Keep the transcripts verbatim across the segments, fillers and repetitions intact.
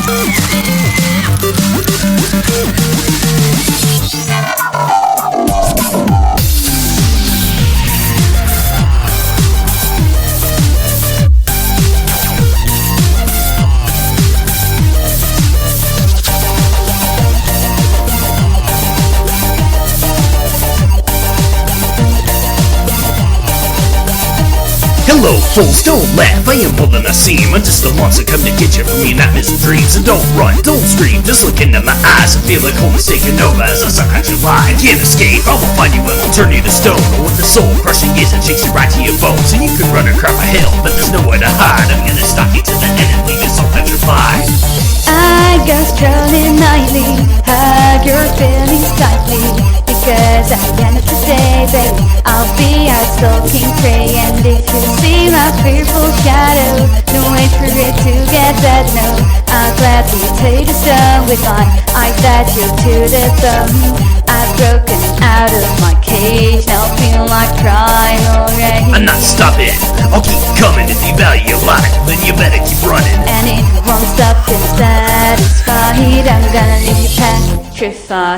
Hello fools, don't laugh, I am pulling a seam. I'm just the monster come to get you from your nightmares and dreams. So don't run, don't scream, just look into my eyes and feel like home is taking over as I suck out your line. Can't escape, I will find you and I'll turn you to stone. Or with the soul crushing years and shakes you right to your bones. And you can run or crap of hell, but there's nowhere to hide. I'm gonna stalk you to the end and leave you so petrified. I go strolling nightly, hug your feelings tightly, because at the end of the day, baby, I'll be out stalking prey. And if you see my fearful shadow, don't wait for it to get that, no. I'll gladly take the stone with my eyes that you to the thumb. I've broken out of my cage, now feel like crying already. I'm not stopping, I'll keep coming. If you value your life, then you better keep running. And it won't stop till satisfied, I'm gonna leave you petrified.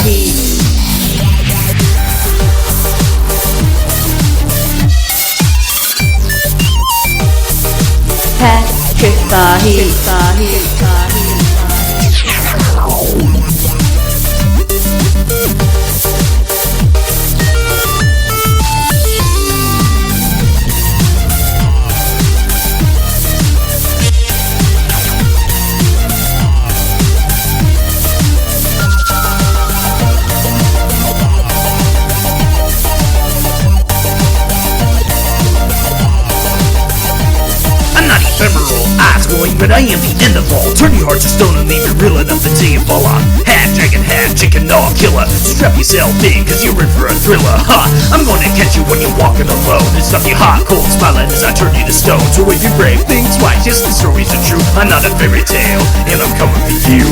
Petrified, petrified. Ephemeral, eyes glowing, but I am the end of all. Turn your heart to stone and leave you real enough until you fall off. Half dragon, half chicken, all killer. Strap yourself in, cause you're in for a thriller. Ha! I'm gonna catch you when you're walking alone and stuff your hot, cold smiling as I turn you to stone. So if you brave, think twice, yes, the stories are true. I'm not a fairy tale, and I'm coming for you.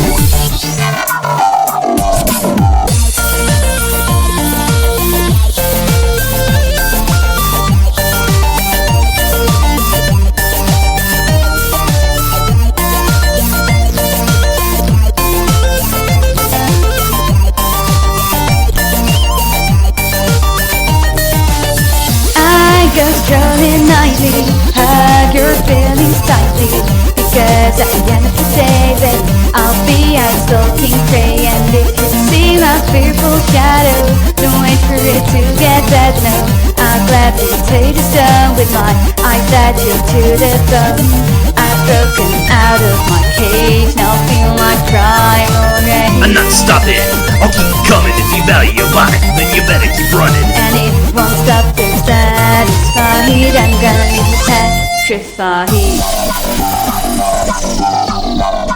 Go strolling nightly, hug your feelings tightly, because at the end of the day, babe, I'll be out stalking prey. And if you see my fearful shadow, don't wait for it to get that, no. I'll gladly take the stone with my eyes that you to the thumb. I've broken out of my cage, now feel like crying already. I'm not stopping, I'll keep coming. If you value your life, then you better keep running. And it won't stop till satisfied, I'm gonna leave you petrified.